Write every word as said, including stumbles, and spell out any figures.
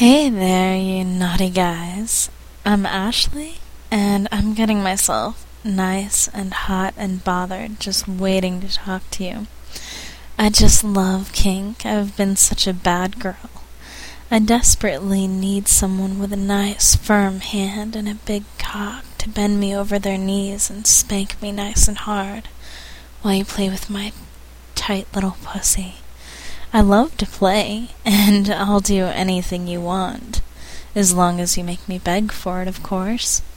Hey there, you naughty guys. I'm Ashley, and I'm getting myself nice and hot and bothered just waiting to talk to you. I just love kink. I've been such a bad girl. I desperately need someone with a nice, firm hand and a big cock to bend me over their knees and spank me nice and hard while you play with my tight little pussy. I love to play, and I'll do anything you want, as long as you make me beg for it, of course.